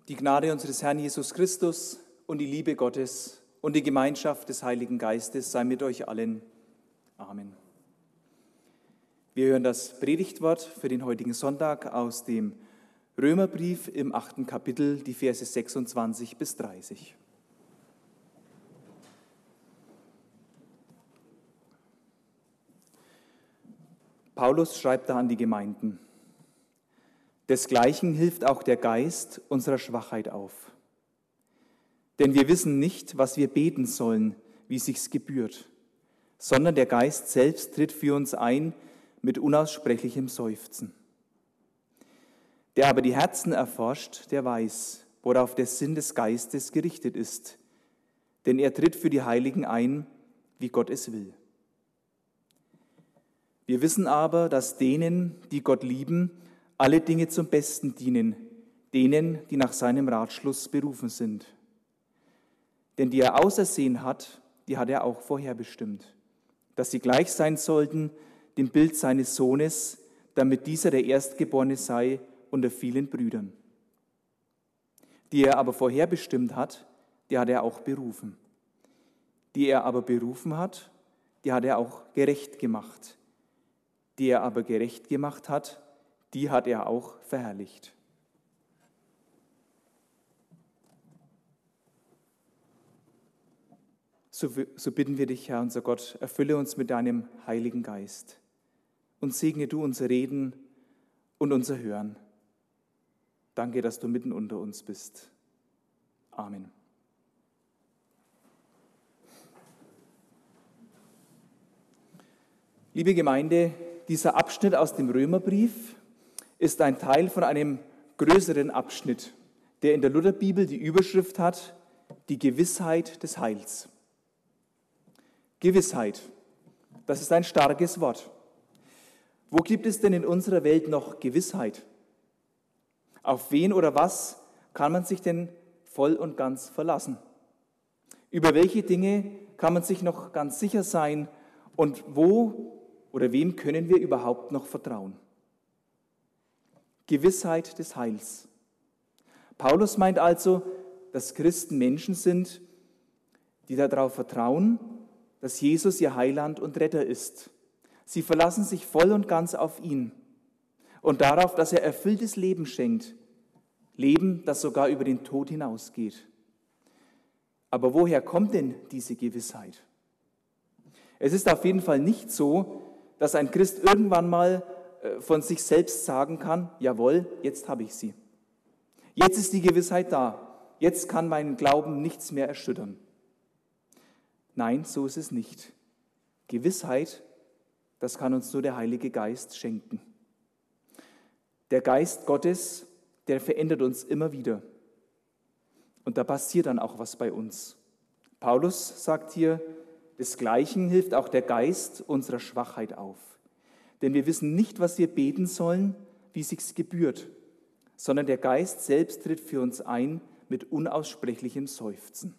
Die Gnade unseres Herrn Jesus Christus und die Liebe Gottes und die Gemeinschaft des Heiligen Geistes sei mit euch allen. Amen. Wir hören das Predigtwort für den heutigen Sonntag aus dem Römerbrief im 8. Kapitel, die Verse 26 bis 30. Paulus schreibt da an die Gemeinden: Desgleichen hilft auch der Geist unserer Schwachheit auf. Denn wir wissen nicht, was wir beten sollen, wie sich's gebührt, sondern der Geist selbst tritt für uns ein mit unaussprechlichem Seufzen. Der aber die Herzen erforscht, der weiß, worauf der Sinn des Geistes gerichtet ist, denn er tritt für die Heiligen ein, wie Gott es will. Wir wissen aber, dass denen, die Gott lieben, alle Dinge zum Besten dienen, denen, die nach seinem Ratschluss berufen sind. Denn die er ausersehen hat, die hat er auch vorherbestimmt, dass sie gleich sein sollten dem Bild seines Sohnes, damit dieser der Erstgeborene sei unter vielen Brüdern. Die er aber vorherbestimmt hat, die hat er auch berufen. Die er aber berufen hat, die hat er auch gerecht gemacht. Die er aber gerecht gemacht hat, die hat er auch verherrlicht. So bitten wir dich, Herr, unser Gott, erfülle uns mit deinem Heiligen Geist und segne du unser Reden und unser Hören. Danke, dass du mitten unter uns bist. Amen. Liebe Gemeinde, dieser Abschnitt aus dem Römerbrief ist ein Teil von einem größeren Abschnitt, der in der Lutherbibel die Überschrift hat: Die Gewissheit des Heils. Gewissheit, das ist ein starkes Wort. Wo gibt es denn in unserer Welt noch Gewissheit? Auf wen oder was kann man sich denn voll und ganz verlassen? Über welche Dinge kann man sich noch ganz sicher sein? Und wo oder wem können wir überhaupt noch vertrauen? Gewissheit des Heils. Paulus meint also, dass Christen Menschen sind, die darauf vertrauen, dass Jesus ihr Heiland und Retter ist. Sie verlassen sich voll und ganz auf ihn und darauf, dass er erfülltes Leben schenkt. Leben, das sogar über den Tod hinausgeht. Aber woher kommt denn diese Gewissheit? Es ist auf jeden Fall nicht so, dass ein Christ irgendwann mal von sich selbst sagen kann: Jawohl, jetzt habe ich sie. Jetzt ist die Gewissheit da. Jetzt kann mein Glauben nichts mehr erschüttern. Nein, so ist es nicht. Gewissheit, das kann uns nur der Heilige Geist schenken. Der Geist Gottes, der verändert uns immer wieder. Und da passiert dann auch was bei uns. Paulus sagt hier: Desgleichen hilft auch der Geist unserer Schwachheit auf. Denn wir wissen nicht, was wir beten sollen, wie sich's gebührt, sondern der Geist selbst tritt für uns ein mit unaussprechlichem Seufzen.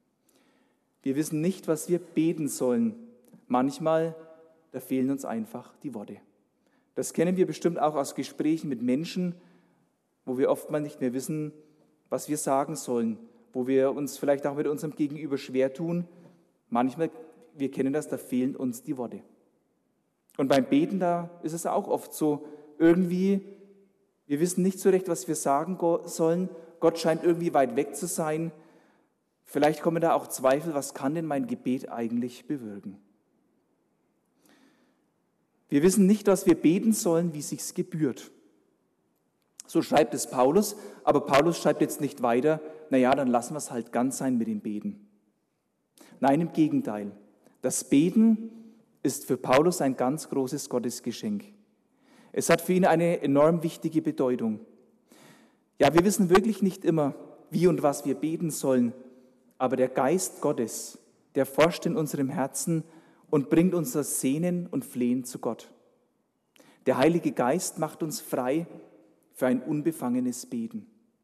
Wir wissen nicht, was wir beten sollen. Manchmal, da fehlen uns einfach die Worte. Das kennen wir bestimmt auch aus Gesprächen mit Menschen, wo wir oftmals nicht mehr wissen, was wir sagen sollen, wo wir uns vielleicht auch mit unserem Gegenüber schwer tun. Manchmal, wir kennen das, da fehlen uns die Worte. Und beim Beten, da ist es auch oft so, irgendwie, wir wissen nicht so recht, was wir sagen sollen. Gott scheint irgendwie weit weg zu sein. Vielleicht kommen da auch Zweifel, was kann denn mein Gebet eigentlich bewirken? Wir wissen nicht, was wir beten sollen, wie sich's gebührt. So schreibt es Paulus, aber Paulus schreibt jetzt nicht weiter: Naja, dann lassen wir es halt ganz sein mit dem Beten. Nein, im Gegenteil. Das Beten ist für Paulus ein ganz großes Gottesgeschenk. Es hat für ihn eine enorm wichtige Bedeutung. Ja, wir wissen wirklich nicht immer, wie und was wir beten sollen, aber der Geist Gottes, der forscht in unserem Herzen und bringt unser Sehnen und Flehen zu Gott. Der Heilige Geist macht uns frei für ein unbefangenes Beten.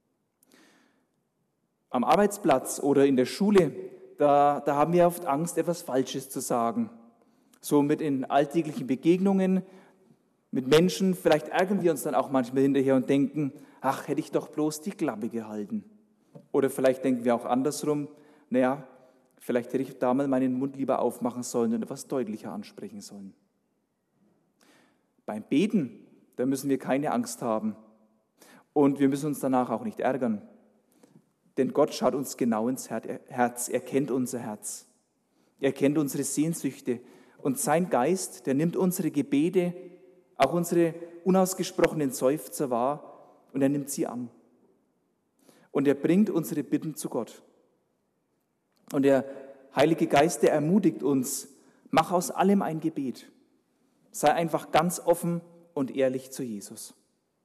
Am Arbeitsplatz oder in der Schule, da haben wir oft Angst, etwas Falsches zu sagen. So mit in alltäglichen Begegnungen mit Menschen, vielleicht ärgern wir uns dann auch manchmal hinterher und denken: ach, hätte ich doch bloß die Klappe gehalten. Oder vielleicht denken wir auch andersrum, naja, vielleicht hätte ich da mal meinen Mund lieber aufmachen sollen und etwas deutlicher ansprechen sollen. Beim Beten, da müssen wir keine Angst haben. Und wir müssen uns danach auch nicht ärgern. Denn Gott schaut uns genau ins Herz, er kennt unser Herz. Er kennt unsere Sehnsüchte. Und sein Geist, der nimmt unsere Gebete, auch unsere unausgesprochenen Seufzer wahr und er nimmt sie an. Und er bringt unsere Bitten zu Gott. Und der Heilige Geist, der ermutigt uns, mach aus allem ein Gebet. Sei einfach ganz offen und ehrlich zu Jesus.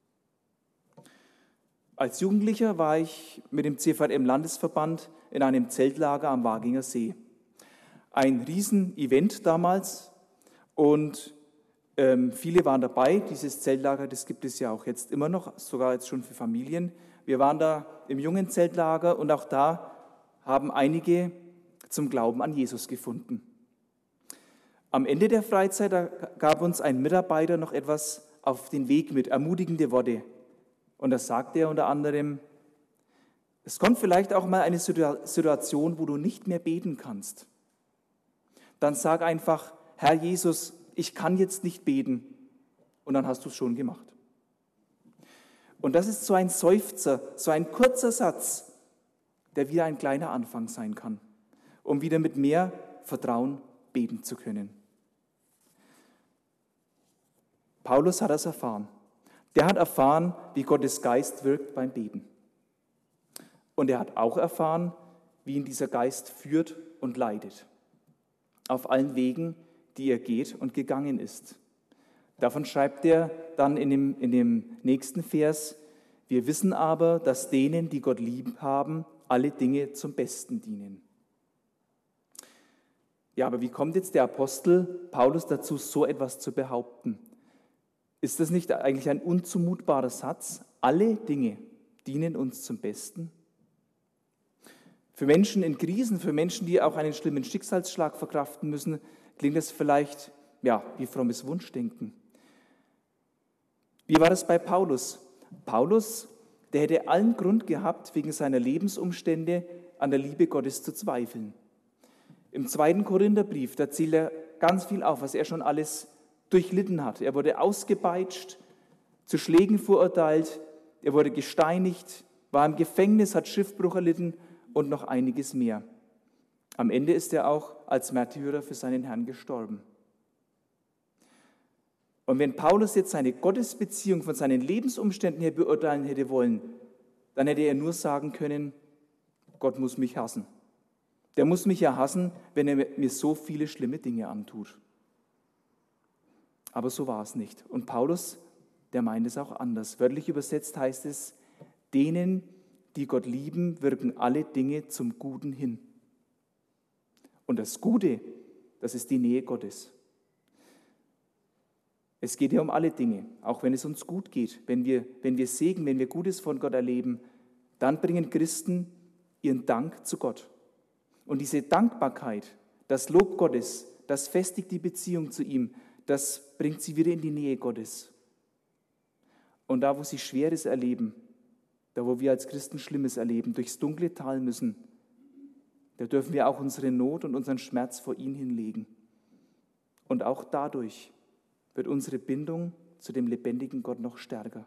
Als Jugendlicher war ich mit dem CVM-Landesverband in einem Zeltlager am Waginger See. Ein Riesen-Event damals und viele waren dabei. Dieses Zeltlager, das gibt es ja auch jetzt immer noch, sogar jetzt schon für Familien. Wir waren da im jungen Zeltlager und auch da haben einige zum Glauben an Jesus gefunden. Am Ende der Freizeit gab uns ein Mitarbeiter noch etwas auf den Weg mit, ermutigende Worte. Und da sagte er unter anderem, es kommt vielleicht auch mal eine Situation, wo du nicht mehr beten kannst. Dann sag einfach, Herr Jesus, ich kann jetzt nicht beten. Und dann hast du es schon gemacht. Und das ist so ein Seufzer, so ein kurzer Satz, der wieder ein kleiner Anfang sein kann, um wieder mit mehr Vertrauen beten zu können. Paulus hat das erfahren. Der hat erfahren, wie Gottes Geist wirkt beim Beten. Und er hat auch erfahren, wie ihn dieser Geist führt und leitet. Auf allen Wegen, die er geht und gegangen ist. Davon schreibt er dann in dem nächsten Vers, wir wissen aber, dass denen, die Gott lieb haben, alle Dinge zum Besten dienen. Ja, aber wie kommt jetzt der Apostel Paulus dazu, so etwas zu behaupten? Ist das nicht eigentlich ein unzumutbarer Satz? Alle Dinge dienen uns zum Besten? Für Menschen in Krisen, für Menschen, die auch einen schlimmen Schicksalsschlag verkraften müssen, klingt das vielleicht wie frommes Wunschdenken. Wie war das bei Paulus? Paulus, der hätte allen Grund gehabt, wegen seiner Lebensumstände an der Liebe Gottes zu zweifeln. Im 2. Korintherbrief, da zählt er ganz viel auf, was er schon alles durchlitten hat. Er wurde ausgepeitscht, zu Schlägen verurteilt, er wurde gesteinigt, war im Gefängnis, hat Schiffbruch erlitten und noch einiges mehr. Am Ende ist er auch als Märtyrer für seinen Herrn gestorben. Und wenn Paulus jetzt seine Gottesbeziehung von seinen Lebensumständen her beurteilen hätte wollen, dann hätte er nur sagen können, Gott muss mich hassen. Der muss mich ja hassen, wenn er mir so viele schlimme Dinge antut. Aber so war es nicht. Und Paulus, der meint es auch anders. Wörtlich übersetzt heißt es, denen, die Gott lieben, wirken alle Dinge zum Guten hin. Und das Gute, das ist die Nähe Gottes. Es geht ja um alle Dinge, auch wenn es uns gut geht. Wenn wir Segen, wenn wir Gutes von Gott erleben, dann bringen Christen ihren Dank zu Gott. Und diese Dankbarkeit, das Lob Gottes, das festigt die Beziehung zu ihm, das bringt sie wieder in die Nähe Gottes. Und da, wo sie Schweres erleben, da, wo wir als Christen Schlimmes erleben, durchs dunkle Tal müssen, da dürfen wir auch unsere Not und unseren Schmerz vor ihn hinlegen. Und auch dadurch wird unsere Bindung zu dem lebendigen Gott noch stärker.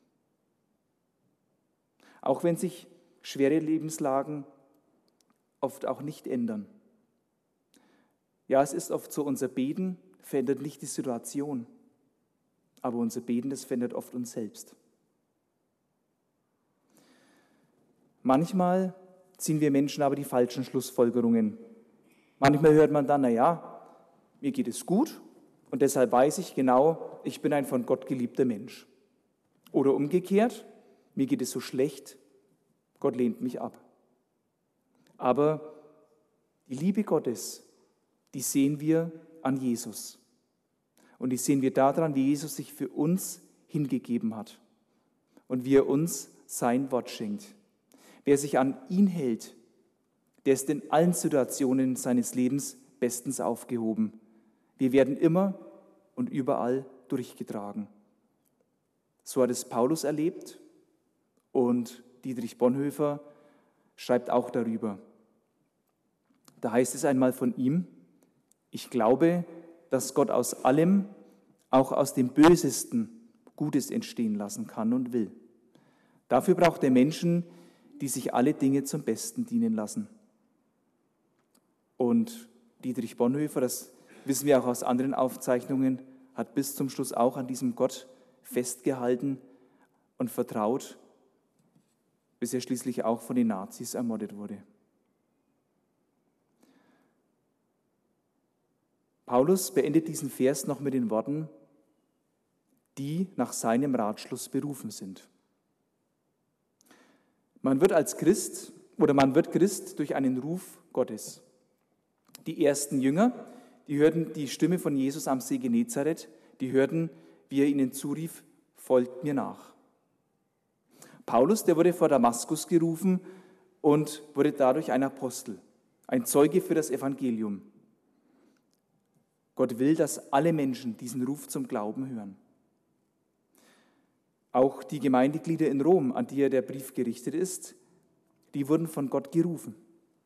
Auch wenn sich schwere Lebenslagen oft auch nicht ändern. Ja, es ist oft so, unser Beten verändert nicht die Situation, aber unser Beten, das verändert oft uns selbst. Manchmal ziehen wir Menschen aber die falschen Schlussfolgerungen. Manchmal hört man dann, mir geht es gut und deshalb weiß ich genau, ich bin ein von Gott geliebter Mensch. Oder umgekehrt, mir geht es so schlecht, Gott lehnt mich ab. Aber die Liebe Gottes, die sehen wir an Jesus. Und die sehen wir daran, wie Jesus sich für uns hingegeben hat und wie er uns sein Wort schenkt. Wer sich an ihn hält, der ist in allen Situationen seines Lebens bestens aufgehoben. Wir werden immer und überall durchgetragen. So hat es Paulus erlebt Und Dietrich Bonhoeffer schreibt auch darüber. Da heißt es einmal von ihm: Ich glaube, dass Gott aus allem, auch aus dem Bösesten, Gutes entstehen lassen kann und will. Dafür braucht er Menschen, die sich alle Dinge zum Besten dienen lassen. Und Dietrich Bonhoeffer, das wissen wir auch aus anderen Aufzeichnungen, hat bis zum Schluss auch an diesem Gott festgehalten und vertraut, bis er schließlich auch von den Nazis ermordet wurde. Paulus beendet diesen Vers noch mit den Worten, die nach seinem Ratschluss berufen sind. Man wird Christ durch einen Ruf Gottes. Die ersten Jünger, die hörten die Stimme von Jesus am See Genezareth, die hörten, wie er ihnen zurief, folgt mir nach. Paulus, der wurde vor Damaskus gerufen und wurde dadurch ein Apostel, ein Zeuge für das Evangelium. Gott will, dass alle Menschen diesen Ruf zum Glauben hören. Auch die Gemeindeglieder in Rom, an die der Brief gerichtet ist, die wurden von Gott gerufen.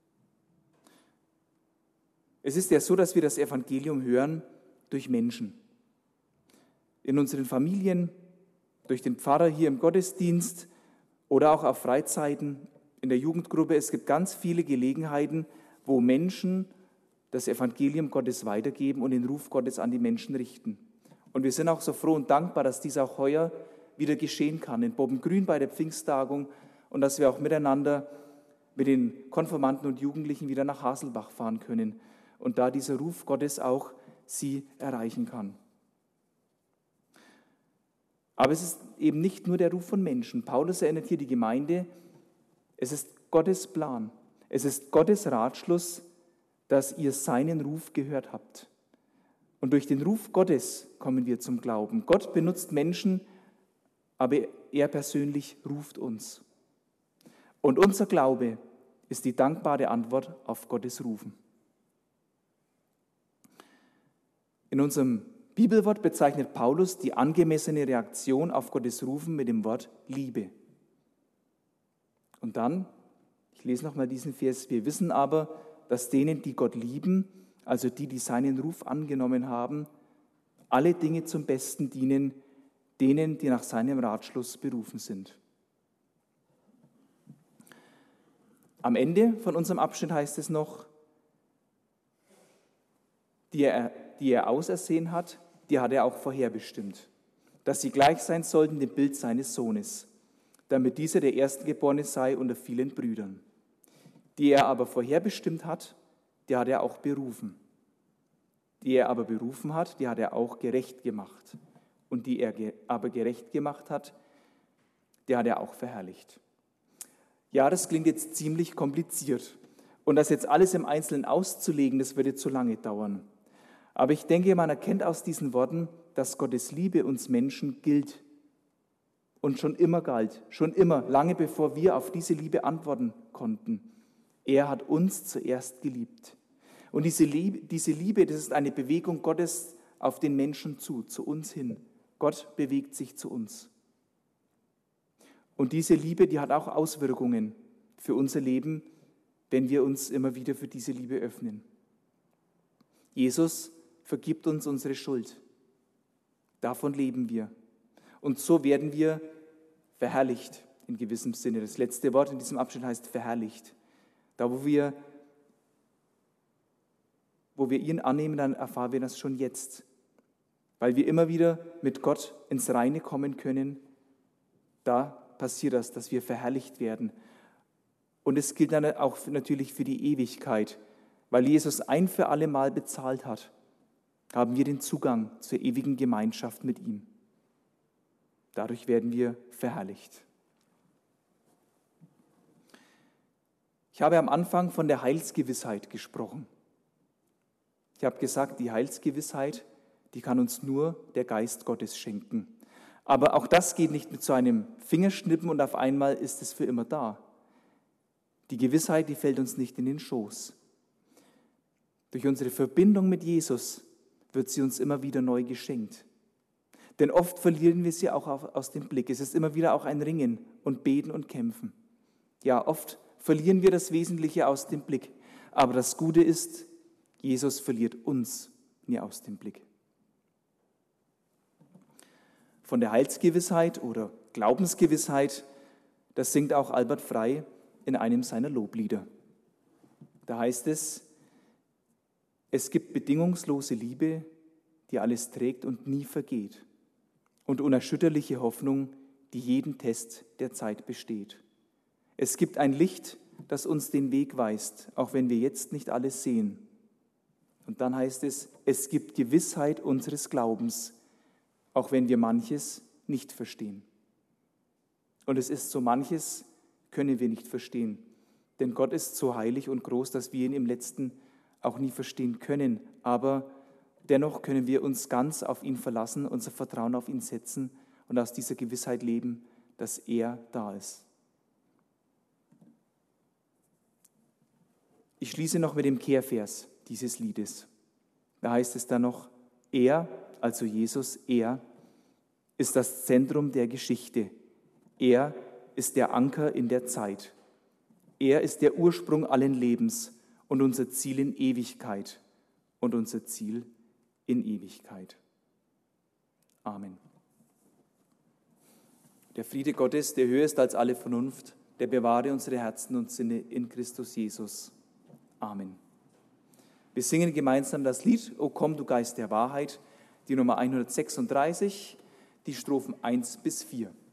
Es ist ja so, dass wir das Evangelium hören durch Menschen. In unseren Familien, durch den Pfarrer hier im Gottesdienst oder auch auf Freizeiten, in der Jugendgruppe. Es gibt ganz viele Gelegenheiten, wo Menschen das Evangelium Gottes weitergeben und den Ruf Gottes an die Menschen richten. Und wir sind auch so froh und dankbar, dass dies auch heuer wieder geschehen kann, in Bobbengrün bei der Pfingsttagung, und dass wir auch miteinander mit den Konfirmanden und Jugendlichen wieder nach Haselbach fahren können und da dieser Ruf Gottes auch sie erreichen kann. Aber es ist eben nicht nur der Ruf von Menschen. Paulus erinnert hier die Gemeinde, es ist Gottes Plan, es ist Gottes Ratschluss, dass ihr seinen Ruf gehört habt. Und durch den Ruf Gottes kommen wir zum Glauben. Gott benutzt Menschen, aber er persönlich ruft uns. Und unser Glaube ist die dankbare Antwort auf Gottes Rufen. In unserem Bibelwort bezeichnet Paulus die angemessene Reaktion auf Gottes Rufen mit dem Wort Liebe. Und dann, ich lese nochmal diesen Vers, wir wissen aber, dass denen, die Gott lieben, also die, die seinen Ruf angenommen haben, alle Dinge zum Besten dienen, denen, die nach seinem Ratschluss berufen sind. Am Ende von unserem Abschnitt heißt es noch, die er ausersehen hat, die hat er auch vorherbestimmt, dass sie gleich sein sollten dem Bild seines Sohnes, damit dieser der Erstgeborene sei unter vielen Brüdern. Die er aber vorherbestimmt hat, die hat er auch berufen. Die er aber berufen hat, die hat er auch gerecht gemacht. Und die er aber gerecht gemacht hat, die hat er auch verherrlicht. Ja, das klingt jetzt ziemlich kompliziert. Und das jetzt alles im Einzelnen auszulegen, das würde zu lange dauern. Aber ich denke, man erkennt aus diesen Worten, dass Gottes Liebe uns Menschen gilt und schon immer galt, schon immer, lange bevor wir auf diese Liebe antworten konnten. Er hat uns zuerst geliebt. Und diese Liebe, das ist eine Bewegung Gottes auf den Menschen zu uns hin. Gott bewegt sich zu uns. Und diese Liebe, die hat auch Auswirkungen für unser Leben, wenn wir uns immer wieder für diese Liebe öffnen. Jesus vergibt uns unsere Schuld. Davon leben wir. Und so werden wir verherrlicht in gewissem Sinne. Das letzte Wort in diesem Abschnitt heißt verherrlicht. Da, wo wir ihn annehmen, dann erfahren wir das schon jetzt. Weil wir immer wieder mit Gott ins Reine kommen können, da passiert das, dass wir verherrlicht werden. Und es gilt dann auch natürlich für die Ewigkeit. Weil Jesus ein für alle Mal bezahlt hat, haben wir den Zugang zur ewigen Gemeinschaft mit ihm. Dadurch werden wir verherrlicht. Ich habe am Anfang von der Heilsgewissheit gesprochen. Ich habe gesagt, die Heilsgewissheit, die kann uns nur der Geist Gottes schenken. Aber auch das geht nicht mit so einem Fingerschnippen und auf einmal ist es für immer da. Die Gewissheit, die fällt uns nicht in den Schoß. Durch unsere Verbindung mit Jesus wird sie uns immer wieder neu geschenkt. Denn oft verlieren wir sie auch aus dem Blick. Es ist immer wieder auch ein Ringen und Beten und Kämpfen. Ja, oft verlieren wir das Wesentliche aus dem Blick. Aber das Gute ist, Jesus verliert uns nie aus dem Blick. Von der Heilsgewissheit oder Glaubensgewissheit, das singt auch Albert Frey in einem seiner Loblieder. Da heißt es, es gibt bedingungslose Liebe, die alles trägt und nie vergeht, und unerschütterliche Hoffnung, die jeden Test der Zeit besteht. Es gibt ein Licht, das uns den Weg weist, auch wenn wir jetzt nicht alles sehen. Und dann heißt es, es gibt Gewissheit unseres Glaubens, auch wenn wir manches nicht verstehen. Und es ist so manches, können wir nicht verstehen. Denn Gott ist so heilig und groß, dass wir ihn im Letzten auch nie verstehen können. Aber dennoch können wir uns ganz auf ihn verlassen, unser Vertrauen auf ihn setzen und aus dieser Gewissheit leben, dass er da ist. Ich schließe noch mit dem Kehrvers dieses Liedes. Da heißt es dann noch, er, also Jesus, er ist das Zentrum der Geschichte. Er ist der Anker in der Zeit. Er ist der Ursprung allen Lebens und unser Ziel in Ewigkeit. Und unser Ziel in Ewigkeit. Amen. Der Friede Gottes, der höher ist als alle Vernunft, der bewahre unsere Herzen und Sinne in Christus Jesus. Amen. Wir singen gemeinsam das Lied O komm, du Geist der Wahrheit, die Nummer 136, die Strophen 1 bis 4.